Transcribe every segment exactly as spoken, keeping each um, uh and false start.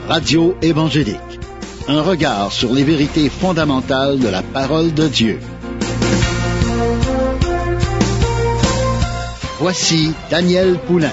Radio évangélique. Un regard sur les vérités fondamentales de la parole de Dieu. Voici Daniel Poulain.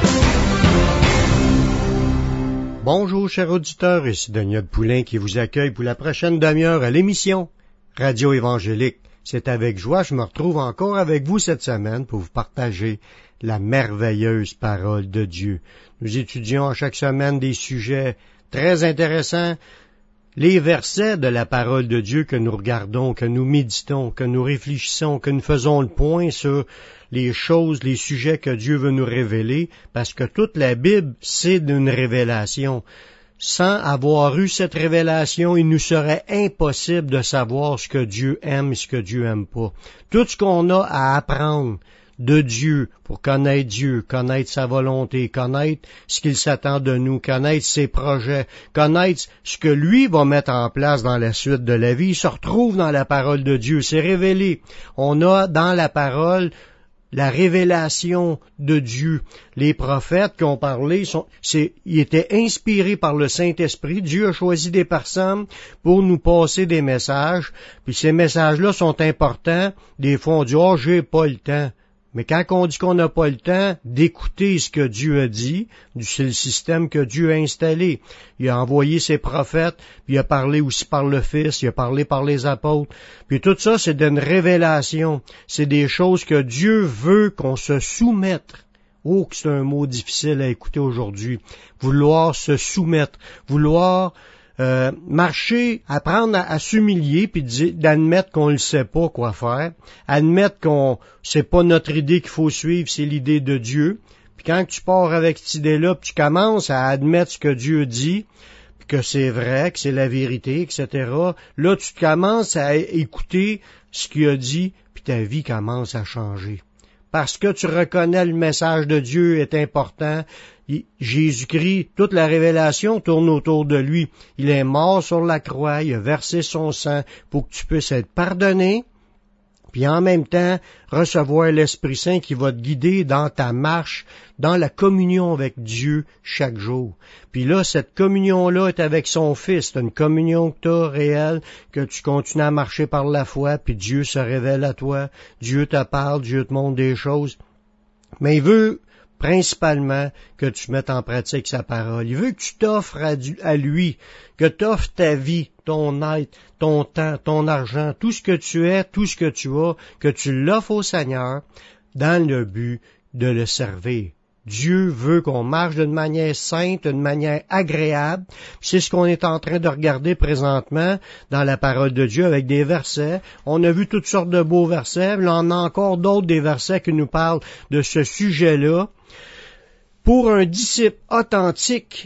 Bonjour chers auditeurs, ici Daniel Poulain qui vous accueille pour la prochaine demi-heure à l'émission Radio évangélique. C'est avec joie que je me retrouve encore avec vous cette semaine pour vous partager la merveilleuse parole de Dieu. Nous étudions à chaque semaine des sujets très intéressants, les versets de la parole de Dieu que nous regardons, que nous méditons, que nous réfléchissons, que nous faisons le point sur les choses, les sujets que Dieu veut nous révéler, parce que toute la Bible, c'est d'une révélation. Sans avoir eu cette révélation, il nous serait impossible de savoir ce que Dieu aime et ce que Dieu aime pas. Tout ce qu'on a à apprendre de Dieu pour connaître Dieu, connaître sa volonté, connaître ce qu'il s'attend de nous, connaître ses projets, connaître ce que lui va mettre en place dans la suite de la vie, se retrouve dans la parole de Dieu. C'est révélé. On a dans la parole la révélation de Dieu. Les prophètes qui ont parlé, sont, c'est, ils étaient inspirés par le Saint-Esprit. Dieu a choisi des personnes pour nous passer des messages. Puis ces messages-là sont importants. Des fois, on dit « Oh, j'ai pas le temps ». Mais quand on dit qu'on n'a pas le temps d'écouter ce que Dieu a dit, c'est le système que Dieu a installé. Il a envoyé ses prophètes, puis il a parlé aussi par le Fils, il a parlé par les apôtres. Puis tout ça, c'est d'une révélation. C'est des choses que Dieu veut qu'on se soumette. Oh, que c'est un mot difficile à écouter aujourd'hui. Vouloir se soumettre, vouloir Euh, marcher, apprendre à, à s'humilier puis d'admettre qu'on ne sait pas quoi faire, admettre qu'on c'est pas notre idée qu'il faut suivre, c'est l'idée de Dieu. Puis quand tu pars avec cette idée-là, puis tu commences à admettre ce que Dieu dit, puis que c'est vrai, que c'est la vérité, et cetera. Là, tu commences à écouter ce qu'il a dit, puis ta vie commence à changer. Parce que tu reconnais le message de Dieu est important. Jésus-Christ, toute la révélation tourne autour de lui. Il est mort sur la croix, il a versé son sang pour que tu puisses être pardonné, puis en même temps recevoir l'Esprit Saint qui va te guider dans ta marche, dans la communion avec Dieu chaque jour. Puis là, cette communion-là est avec son Fils. C'est une communion que tu as réelle, que tu continues à marcher par la foi, puis Dieu se révèle à toi, Dieu te parle, Dieu te montre des choses. Mais il veut principalement que tu mettes en pratique sa parole. Il veut que tu t'offres à, à lui, que tu offres ta vie, ton être, ton temps, ton argent, tout ce que tu es, tout ce que tu as, que tu l'offres au Seigneur dans le but de le servir. Dieu veut qu'on marche d'une manière sainte, d'une manière agréable. C'est ce qu'on est en train de regarder présentement dans la parole de Dieu avec des versets. On a vu toutes sortes de beaux versets. Là, on a encore d'autres des versets qui nous parlent de ce sujet-là. Pour un disciple authentique,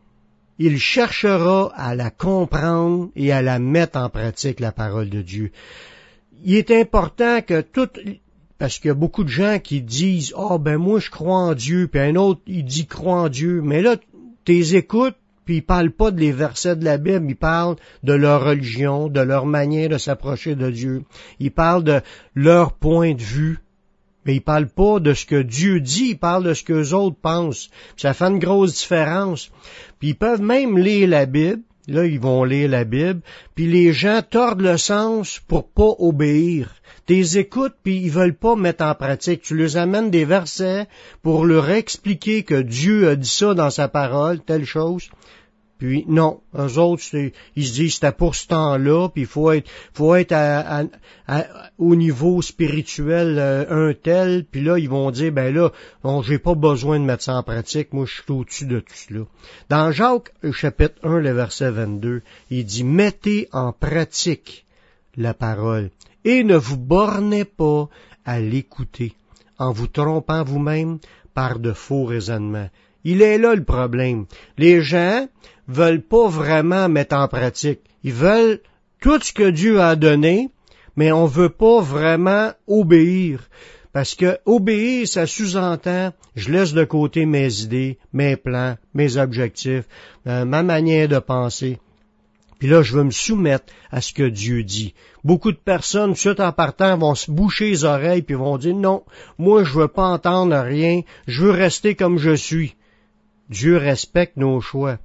il cherchera à la comprendre et à la mettre en pratique, la parole de Dieu. Il est important que tout... Parce qu'il y a beaucoup de gens qui disent « Ah, oh, ben moi, je crois en Dieu », puis un autre, il dit « crois en Dieu ». Mais là, tu les écoutes, puis ils parlent pas des versets de la Bible, ils parlent de leur religion, de leur manière de s'approcher de Dieu. Ils parlent de leur point de vue, mais ils parlent pas de ce que Dieu dit, ils parlent de ce que les autres pensent. Puis ça fait une grosse différence. Puis ils peuvent même lire la Bible. Là, ils vont lire la Bible, puis les gens tordent le sens pour pas obéir. T'es écoutes, puis ils veulent pas mettre en pratique. Tu leur amènes des versets pour leur expliquer que Dieu a dit ça dans sa parole, telle chose. Puis non, eux autres, c'est, ils se disent c'était pour ce temps-là, puis il faut être, faut être à, à, à, au niveau spirituel euh, un tel, puis là ils vont dire ben là, bon, j'ai pas besoin de mettre ça en pratique, moi je suis au-dessus de tout cela. Dans Jacques chapitre un, le verset vingt-deux, il dit mettez en pratique la parole et ne vous bornez pas à l'écouter en vous trompant vous-même par de faux raisonnements. Il est là le problème. Les gens veulent pas vraiment mettre en pratique. Ils veulent tout ce que Dieu a donné, mais on veut pas vraiment obéir. Parce que obéir, ça sous-entend, je laisse de côté mes idées, mes plans, mes objectifs, euh, ma manière de penser. Puis là, je veux me soumettre à ce que Dieu dit. Beaucoup de personnes, tout de suite en partant, vont se boucher les oreilles puis vont dire, non, moi, je veux pas entendre rien, je veux rester comme je suis. Dieu respecte nos choix.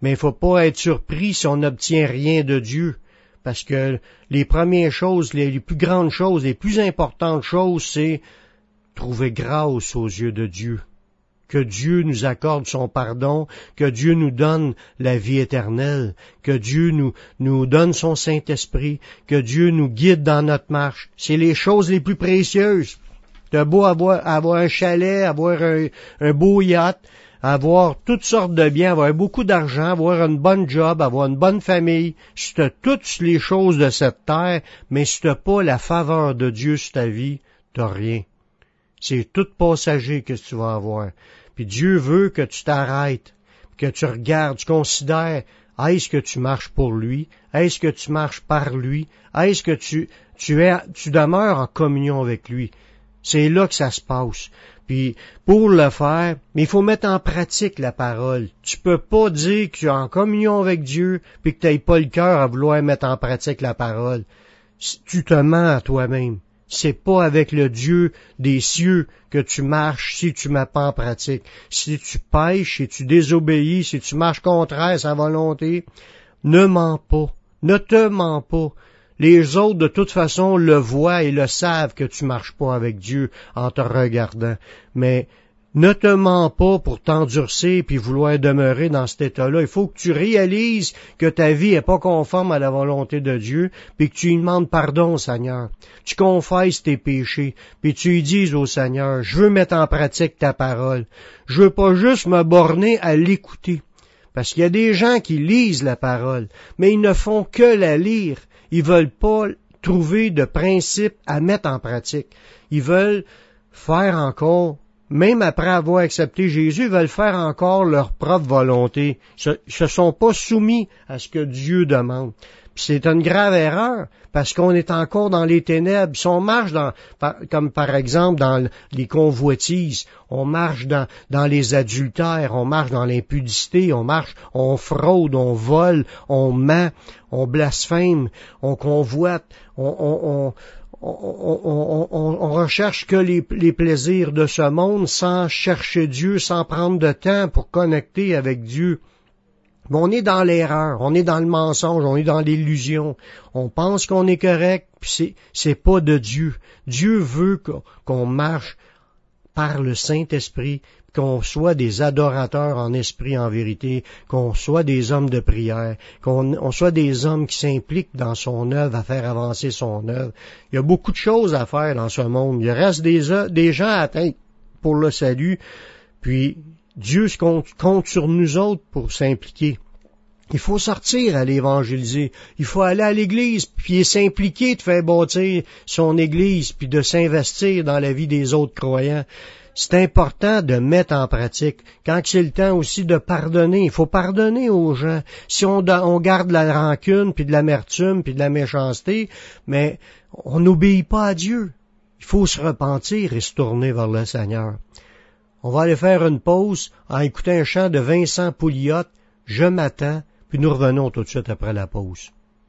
Mais il faut pas être surpris si on n'obtient rien de Dieu. Parce que les premières choses, les, les plus grandes choses, les plus importantes choses, c'est trouver grâce aux yeux de Dieu. Que Dieu nous accorde son pardon, que Dieu nous donne la vie éternelle, que Dieu nous, nous donne son Saint-Esprit, que Dieu nous guide dans notre marche. C'est les choses les plus précieuses. T'as beau avoir, avoir un chalet, avoir un, un beau yacht, avoir toutes sortes de biens, avoir beaucoup d'argent, avoir une bonne job, avoir une bonne famille, si t'as toutes les choses de cette terre, mais si t'as pas la faveur de Dieu sur ta vie, t'as rien. C'est tout passager que tu vas avoir. Puis Dieu veut que tu t'arrêtes, que tu regardes, tu considères, est-ce que tu marches pour lui? Est-ce que tu marches par lui? Est-ce que tu, tu es, tu demeures en communion avec lui? C'est là que ça se passe. Puis pour le faire, mais il faut mettre en pratique la parole. Tu peux pas dire que tu es en communion avec Dieu puis que tu n'aies pas le cœur à vouloir mettre en pratique la parole. Tu te mens à toi-même. C'est pas avec le Dieu des cieux que tu marches si tu mets pas en pratique. Si tu pêches, si tu désobéis, si tu marches contraire à sa volonté, ne mens pas. Ne te mens pas. Les autres, de toute façon, le voient et le savent que tu marches pas avec Dieu en te regardant. Mais ne te mens pas pour t'endurcir puis vouloir demeurer dans cet état-là. Il faut que tu réalises que ta vie est pas conforme à la volonté de Dieu puis que tu lui demandes pardon au Seigneur. Tu confesses tes péchés puis tu lui dises au Seigneur, je veux mettre en pratique ta parole. Je veux pas juste me borner à l'écouter. Parce qu'il y a des gens qui lisent la parole, mais ils ne font que la lire. Ils veulent pas trouver de principes à mettre en pratique. Ils veulent faire encore, même après avoir accepté Jésus, ils veulent faire encore leur propre volonté. Ils ne se sont pas soumis à ce que Dieu demande. Puis c'est une grave erreur, parce qu'on est encore dans les ténèbres. Si on marche dans, par, comme par exemple dans les convoitises, on marche dans, dans les adultères, on marche dans l'impudicité, on marche, on fraude, on vole, on ment, on blasphème, on convoite, on, on, on On, on, on, on recherche que les, les plaisirs de ce monde sans chercher Dieu, sans prendre de temps pour connecter avec Dieu. Mais on est dans l'erreur, on est dans le mensonge, on est dans l'illusion. On pense qu'on est correct, puis c'est, c'est pas de Dieu. Dieu veut qu'on marche par le Saint-Esprit, qu'on soit des adorateurs en esprit, en vérité, qu'on soit des hommes de prière, qu'on on soit des hommes qui s'impliquent dans son œuvre, à faire avancer son œuvre. Il y a beaucoup de choses à faire dans ce monde. Il reste des, des gens à atteindre pour le salut, puis Dieu compte, compte sur nous autres pour s'impliquer. Il faut sortir à l'évangéliser. Il faut aller à l'église, puis s'impliquer de faire bâtir son église, puis de s'investir dans la vie des autres croyants. C'est important de mettre en pratique. Quand c'est le temps aussi de pardonner, il faut pardonner aux gens. Si on, on garde la rancune, puis de l'amertume, puis de la méchanceté, mais on n'obéit pas à Dieu. Il faut se repentir et se tourner vers le Seigneur. On va aller faire une pause en écoutant un chant de Vincent Pouliot, « Je m'attends », puis nous revenons tout de suite après la pause.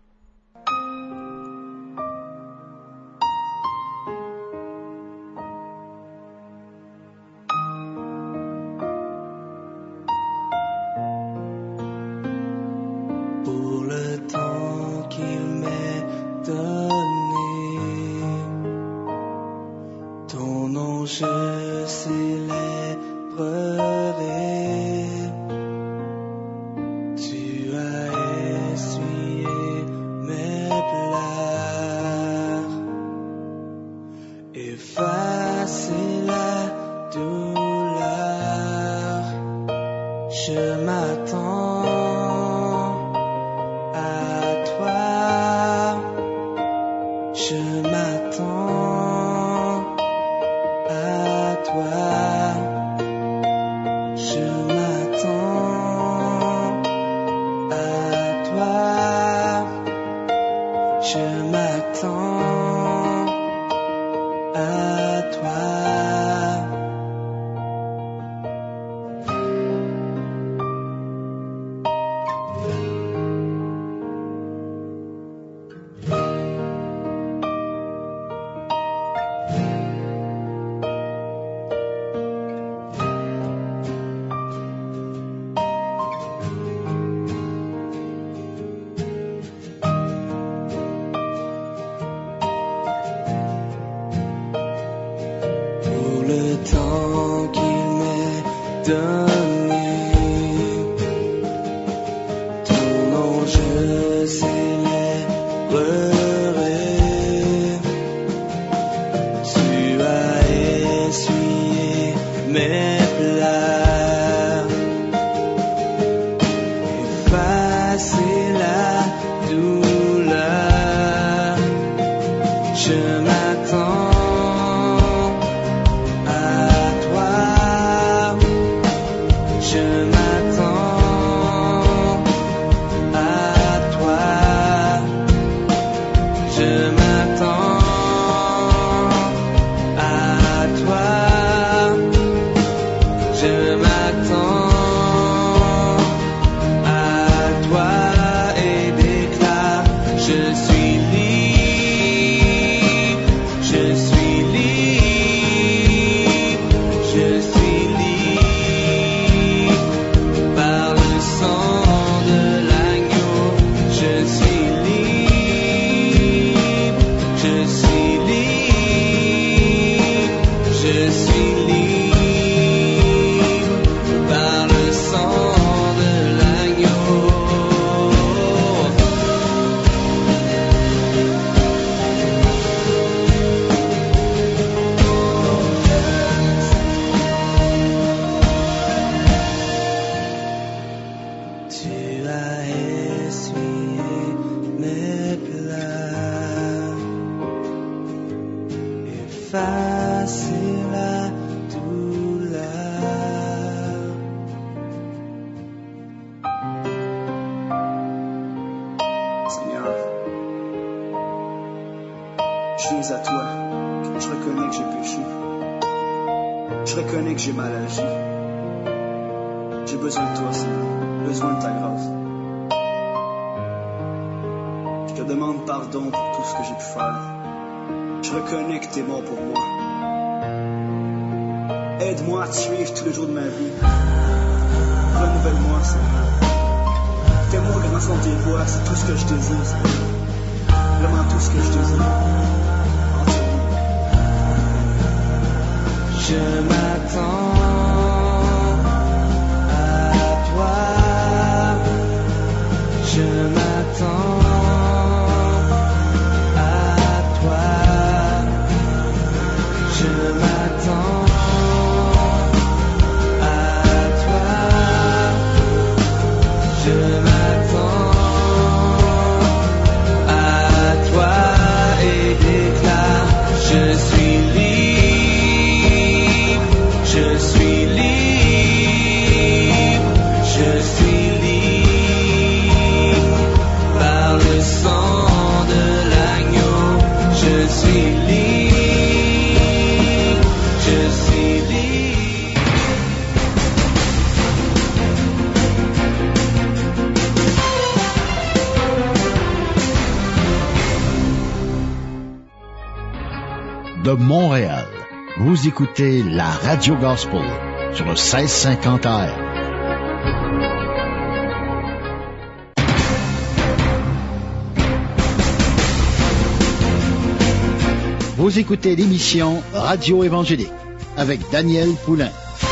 Pour le temps qu'il m'est donné, ton nom je célébrerai. Tu as essuyé temps qu'il m'est donné. Ton nom je célébrerai. Tu as essuyé mes plaies, effacé la douleur. Je m'attends à toi, je m'attends à toi, je m'attends à toi, je m'attends à toi et déclare: je suis libre, je suis libre, je suis libre par le sang de l'agneau. Je suis libre, je suis libre, je suis libre par le sang de l'agneau. Tu as essuyé mes plaies, effacé la douleur. Seigneur, je viens à toi. Je reconnais que j'ai péché. Je reconnais que j'ai mal agi. J'ai besoin de toi, Seigneur. Besoin de ta grâce. Je te demande pardon pour tout ce que j'ai pu faire. Je reconnais que tu es mort pour moi. Aide-moi à te suivre tous les jours de ma vie. Renouvelle-moi, Seigneur. Fais-moi grandir tes voies, c'est tout ce que je désire, Seigneur. Vraiment tout ce que je désire. Entièrement. Je m'attends à toi, je m'attends à toi, je m'attends à toi, je m'attends à toi et déclare: je suis libre, je suis libre, je suis libre par le sang de l'agneau. Je suis libre, je suis libre. De Montréal, vous écoutez la Radio Gospel sur le seize cinquante A M. Vous écoutez l'émission Radio Évangélique avec Daniel Poulain.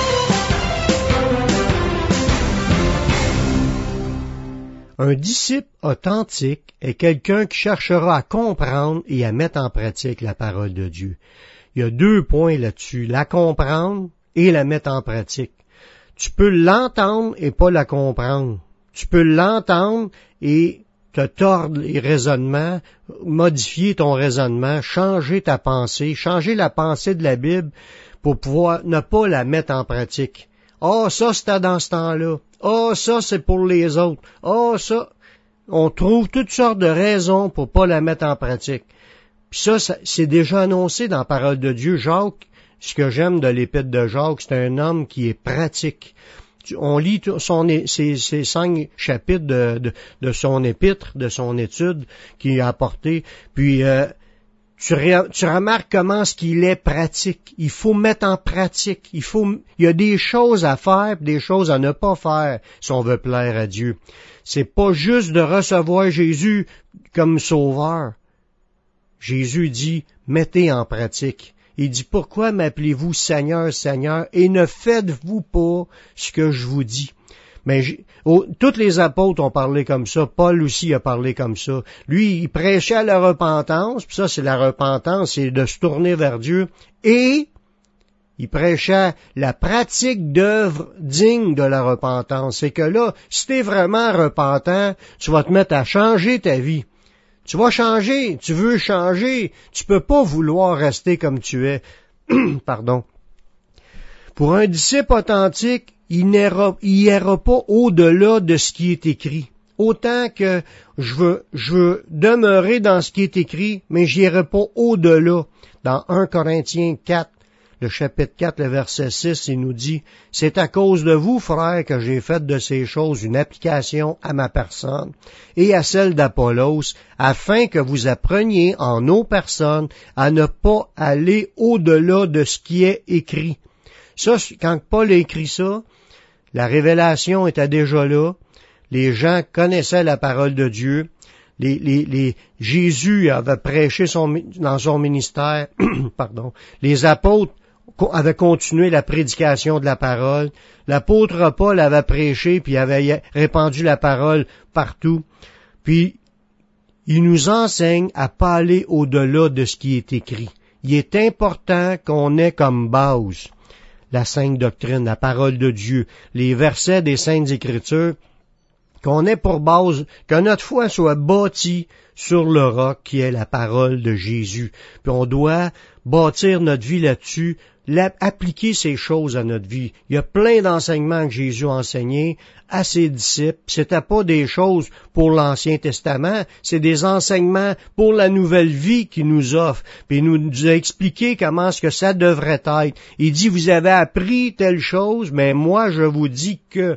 Un disciple authentique est quelqu'un qui cherchera à comprendre et à mettre en pratique la parole de Dieu. Il y a deux points là-dessus, la comprendre et la mettre en pratique. Tu peux l'entendre et pas la comprendre. Tu peux l'entendre et te tordre les raisonnements, modifier ton raisonnement, changer ta pensée, changer la pensée de la Bible pour pouvoir ne pas la mettre en pratique. Ah, oh, ça, c'était dans ce temps-là. Ah, oh, ça, c'est pour les autres. Ah, oh, ça... On trouve toutes sortes de raisons pour pas la mettre en pratique. Puis ça, ça, c'est déjà annoncé dans la parole de Dieu. Jacques, ce que j'aime de l'épître de Jacques, c'est un homme qui est pratique. On lit son, ses, ses cinq chapitres de, de, de son épître, de son étude qu'il a apporté. Puis euh, tu, ré, tu remarques comment ce qu'il est pratique. Il faut mettre en pratique. Il faut, il y a des choses à faire, des choses à ne pas faire si on veut plaire à Dieu. C'est pas juste de recevoir Jésus comme sauveur. Jésus dit, mettez en pratique. il dit, pourquoi m'appelez-vous Seigneur, Seigneur, et ne faites-vous pas ce que je vous dis? Mais oh, tous les apôtres ont parlé comme ça, Paul aussi a parlé comme ça. Lui, il prêchait à la repentance, puis ça, c'est la repentance, c'est de se tourner vers Dieu, et il prêchait la pratique d'œuvres dignes de la repentance. C'est que là, si t'es vraiment repentant, tu vas te mettre à changer ta vie. Tu vas changer, tu veux changer, tu peux pas vouloir rester comme tu es. Pardon. Pour un disciple authentique, il n'ira, il ira pas au-delà de ce qui est écrit. Autant que je veux, je veux demeurer dans ce qui est écrit, mais j'irai pas au-delà. Dans un Corinthiens quatre, le chapitre quatre, le verset six, il nous dit, « C'est à cause de vous, frères, que j'ai fait de ces choses une application à ma personne et à celle d'Apollos, afin que vous appreniez en nos personnes à ne pas aller au-delà de ce qui est écrit. » Ça, quand Paul a écrit ça, la révélation était déjà là, les gens connaissaient la parole de Dieu, les, les, les, Jésus avait prêché son, dans son ministère, pardon, les apôtres avaient continué la prédication de la parole, l'apôtre Paul avait prêché puis avait répandu la parole partout, puis il nous enseigne à pas aller au-delà de ce qui est écrit. Il est important qu'on ait comme base la sainte doctrine, la parole de Dieu, les versets des saintes écritures, qu'on ait pour base, que notre foi soit bâtie sur le roc qui est la parole de Jésus. Puis on doit bâtir notre vie là-dessus, appliquer ces choses à notre vie. Il y a plein d'enseignements que Jésus a enseignés à ses disciples. C'était pas des choses pour l'Ancien Testament, c'est des enseignements pour la nouvelle vie qu'il nous offre. Puis il nous a expliqué comment est-ce que ça devrait être. Il dit, vous avez appris telle chose, mais moi je vous dis que.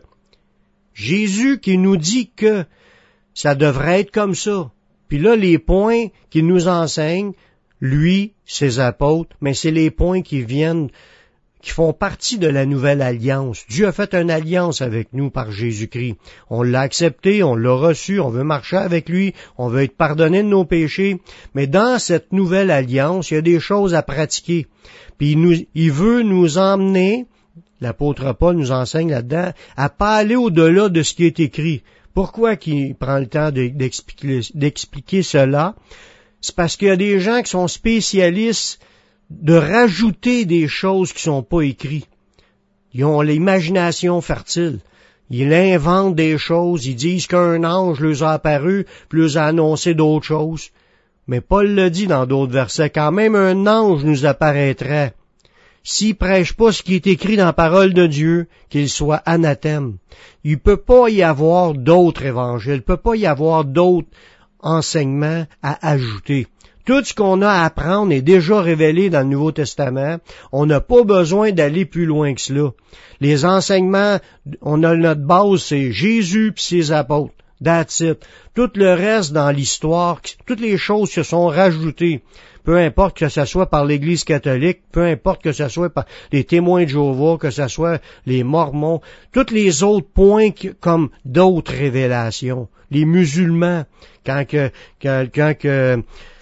Jésus qui nous dit que ça devrait être comme ça. Puis là, les points qu'il nous enseigne, lui, ses apôtres, mais c'est les points qui viennent, qui font partie de la nouvelle alliance. Dieu a fait une alliance avec nous par Jésus-Christ. On l'a accepté, on l'a reçu, on veut marcher avec lui, on veut être pardonné de nos péchés. Mais dans cette nouvelle alliance, il y a des choses à pratiquer. Puis il, nous, il veut nous emmener, l'apôtre Paul nous enseigne là-dedans, à pas aller au-delà de ce qui est écrit. Pourquoi qu'il prend le temps de, d'expliquer, d'expliquer cela? C'est parce qu'il y a des gens qui sont spécialistes de rajouter des choses qui sont pas écrites. Ils ont l'imagination fertile. Ils inventent des choses, ils disent qu'un ange leur a apparu, puis leur a annoncé d'autres choses. Mais Paul le dit dans d'autres versets, quand même un ange nous apparaîtrait. S'il prêche pas ce qui est écrit dans la parole de Dieu, qu'il soit anathème. Il peut pas y avoir d'autres évangiles, il peut pas y avoir d'autres enseignements à ajouter. Tout ce qu'on a à apprendre est déjà révélé dans le Nouveau Testament. On n'a pas besoin d'aller plus loin que cela. Les enseignements, on a notre base, c'est Jésus puis ses apôtres. That's it. Tout le reste dans l'histoire, toutes les choses se sont rajoutées. Peu importe que ce soit par l'Église catholique, peu importe que ce soit par les témoins de Jéhovah, que ce soit les Mormons, tous les autres points comme d'autres révélations. Les musulmans, quand que, quand, quand que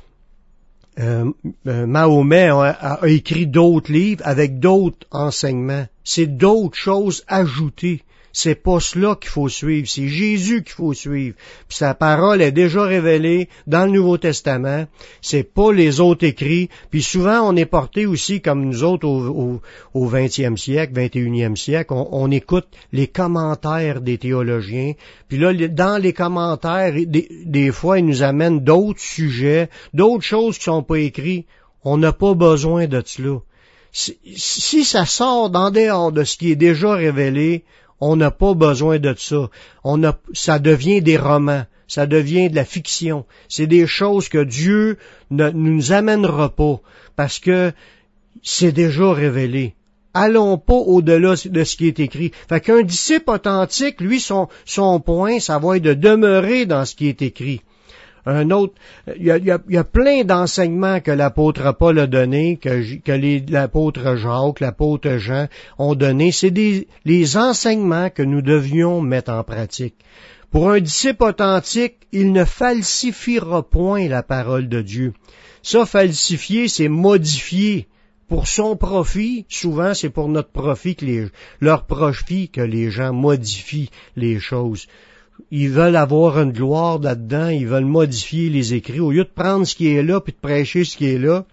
euh, euh, Mahomet a, a écrit d'autres livres avec d'autres enseignements, c'est d'autres choses ajoutées. C'est pas cela qu'il faut suivre, c'est Jésus qu'il faut suivre. Puis sa parole est déjà révélée dans le Nouveau Testament, c'est pas les autres écrits. Puis souvent on est porté aussi, comme nous autres au, au, au vingtième siècle, vingt et unième siècle, on, on écoute les commentaires des théologiens. Puis là, dans les commentaires, des, des fois ils nous amènent d'autres sujets, d'autres choses qui sont pas écrites. On n'a pas besoin de cela. Si, si ça sort d'en dehors de ce qui est déjà révélé, on n'a pas besoin de ça. On a, ça devient des romans, ça devient de la fiction. C'est des choses que Dieu ne nous amènera pas parce que c'est déjà révélé. Allons pas au-delà de ce qui est écrit. Fait qu'un disciple authentique, lui, son, son point, ça va être de demeurer dans ce qui est écrit. Un autre, il y a, il y a, il y a plein d'enseignements que l'apôtre Paul a donné, que, que les, l'apôtre Jacques, l'apôtre Jean ont donné. C'est des, les enseignements que nous devions mettre en pratique. Pour un disciple authentique, il ne falsifiera point la parole de Dieu. Ça, falsifier, c'est modifier pour son profit, souvent c'est pour notre profit que les, leur profit que les gens modifient les choses. Ils veulent avoir une gloire là-dedans, ils veulent modifier les écrits. Au lieu de prendre ce qui est là puis de prêcher ce qui est là,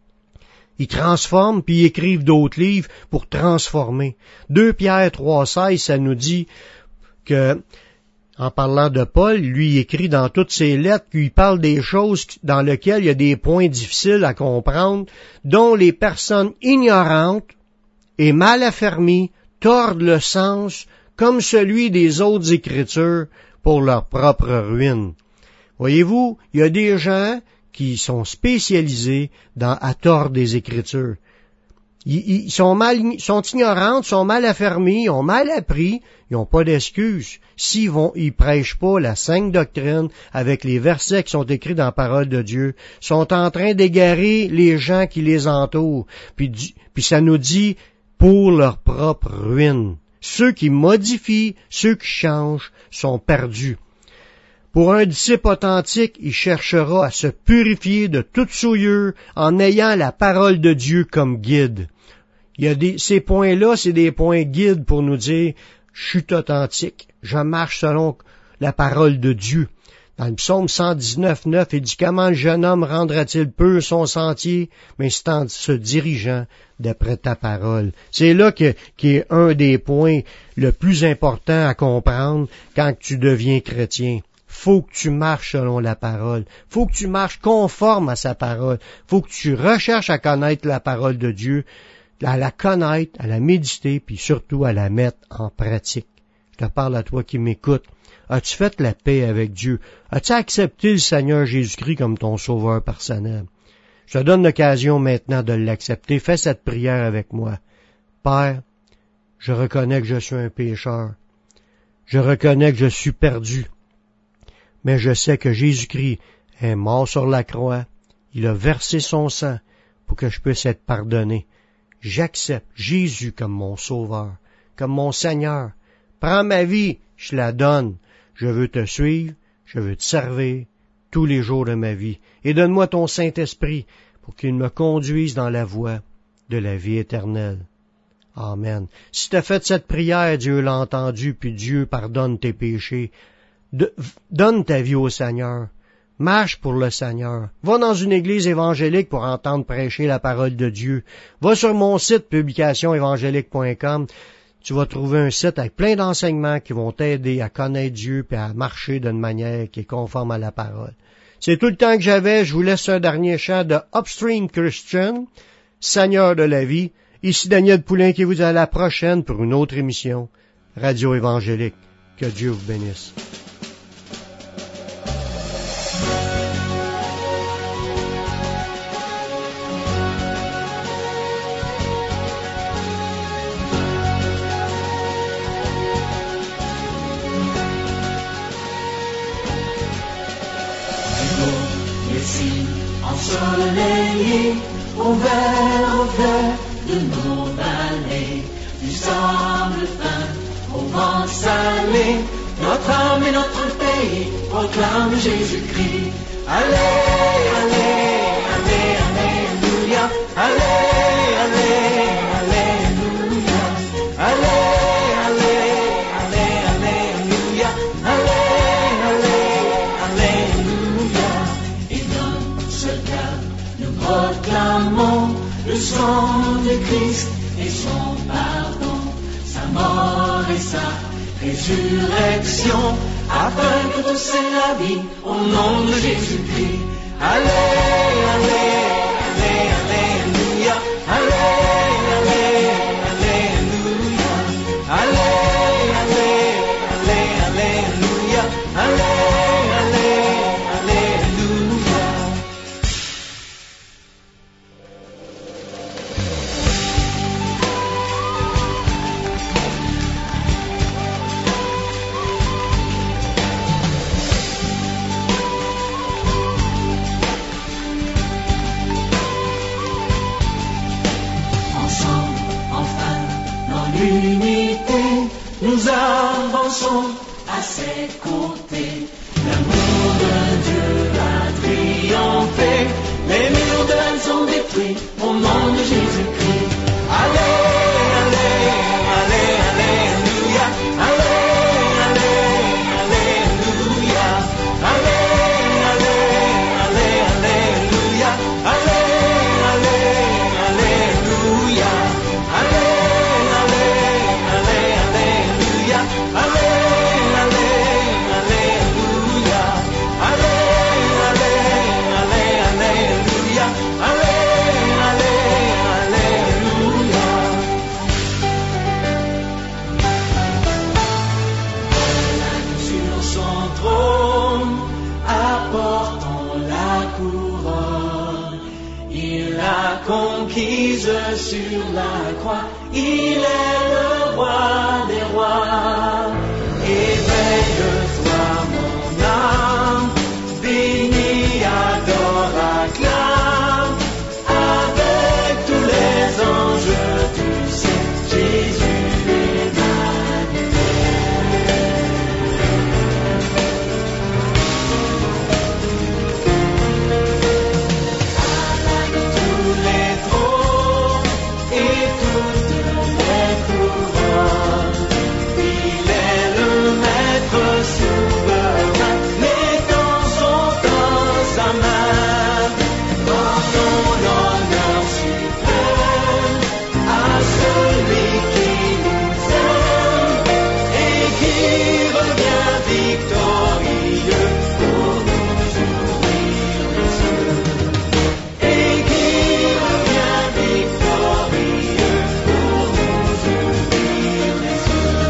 ils transforment puis ils écrivent d'autres livres pour transformer. deux Pierre trois seize, ça nous dit que, en parlant de Paul, lui il écrit dans toutes ses lettres qu'il parle des choses dans lesquelles il y a des points difficiles à comprendre, dont les personnes ignorantes et mal affermies tordent le sens comme celui des autres Écritures pour leur propre ruine. Voyez-vous, il y a des gens qui sont spécialisés dans à tordre des Écritures. Ils, ils sont mal, sont ignorants, sont mal affermis, ils ont mal appris, ils n'ont pas d'excuses. S'ils vont, ils prêchent pas la sainte doctrine avec les versets qui sont écrits dans la parole de Dieu, sont en train d'égarer les gens qui les entourent. Puis, puis ça nous dit pour leur propre ruine. Ceux qui modifient, ceux qui changent, sont perdus. Pour un disciple authentique, il cherchera à se purifier de toute souillure en ayant la parole de Dieu comme guide. Il y a des, ces points-là, c'est des points guides pour nous dire, je suis authentique, je marche selon la parole de Dieu. Dans le psaume cent dix-neuf, neuf, il dit, comment le jeune homme rendra-t-il pur son sentier, mais c'est en se dirigeant d'après ta parole. C'est là que, qui est un des points le plus important à comprendre quand tu deviens chrétien. Faut que tu marches selon la parole. Faut que tu marches conforme à sa parole. Faut que tu recherches à connaître la parole de Dieu, à la connaître, à la méditer, puis surtout à la mettre en pratique. Je te parle à toi qui m'écoutes. As-tu fait la paix avec Dieu? As-tu accepté le Seigneur Jésus-Christ comme ton sauveur personnel? Je te donne l'occasion maintenant de l'accepter. Fais cette prière avec moi. Père, je reconnais que je suis un pécheur. Je reconnais que je suis perdu. Mais je sais que Jésus-Christ est mort sur la croix. Il a versé son sang pour que je puisse être pardonné. J'accepte Jésus comme mon sauveur, comme mon Seigneur. Prends ma vie, je la donne. Je veux te suivre, je veux te servir tous les jours de ma vie. Et donne-moi ton Saint-Esprit pour qu'il me conduise dans la voie de la vie éternelle. Amen. Si tu as fait cette prière, Dieu l'a entendu, puis Dieu pardonne tes péchés. De, donne ta vie au Seigneur. Marche pour le Seigneur. Va dans une église évangélique pour entendre prêcher la parole de Dieu. Va sur mon site publication évangélique point com. Tu vas trouver un site avec plein d'enseignements qui vont t'aider à connaître Dieu et à marcher d'une manière qui est conforme à la parole. C'est tout le temps que j'avais. Je vous laisse un dernier chant de Upstream Christian, Seigneur de la vie. Ici Daniel Poulain qui vous dit à la prochaine pour une autre émission Radio Évangélique. Que Dieu vous bénisse. Ensoleillé au vert, au vert de nos vallées, du sable fin au vent salé, notre âme et notre pays proclament Jésus-Christ. Allez, allez, allez, alléluia, allez, allez, alléluia, allez, allez, allez, alléluia, allez, allez, alléluia. Et dans ce cas, nous proclamons le sang de Christ et son pardon, sa mort et sa résurrection, afin que tous aient la vie au nom de Jésus-Christ. Allez, allez, allez, alléluia, allez, allez, alléluia, allez, allez, allez, alléluia, allez, allez, alléluia. L'unité, nous avançons à ses côtés. L'amour de Dieu a triomphé, les murs de haine sont détruits. détruit au nom de Jésus-Christ. Allez, allez, allez, alléluia. Allez, allez, alléluia. Allez, allez, allez, alléluia. Allez, allez, alléluia. Allez, allez, allez, alléluia. Allez, allez, alléluia. Allez, allez, allez, alléluia. Allez, allez, alléluia. Sur son trône, apportant la couronne, il l'a conquise sur la croix. Il est le roi des rois. Éveille-toi, mon âme, bénis, adore, acclame. Avec tous les anges, tu sais, Jésus tous les trônes et toutes les couronnes. Il est le maître souverain, les temps sont dans sa main. Rendons l'honneur suprême à celui qui nous aime et qui revient victorieux pour nous ouvrir les yeux. Et qui revient victorieux pour nous ouvrir les yeux.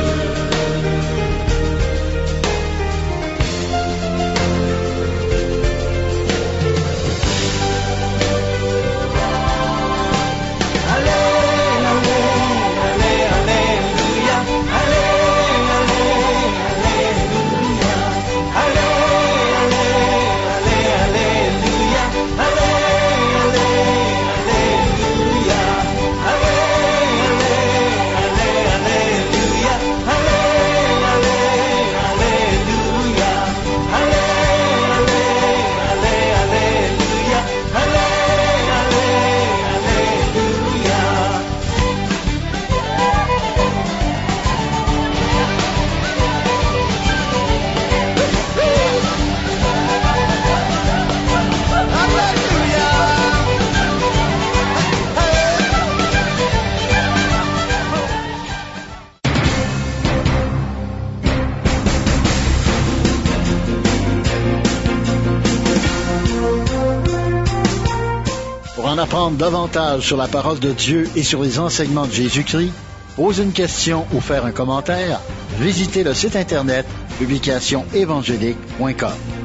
Allez, allez, allez, alléluia. Allez, allez, alléluia. Allez, allez, allez, alléluia. Allez, allez, alléluia. Allez, allez, allez, alléluia. Allez, allez, alléluia. Allez, allez, allez, alléluia. Allez, allez, alléluia. Pour en apprendre davantage sur la parole de Dieu et sur les enseignements de Jésus-Christ, poser une question ou faire un commentaire, visitez le site internet publication évangélique point com.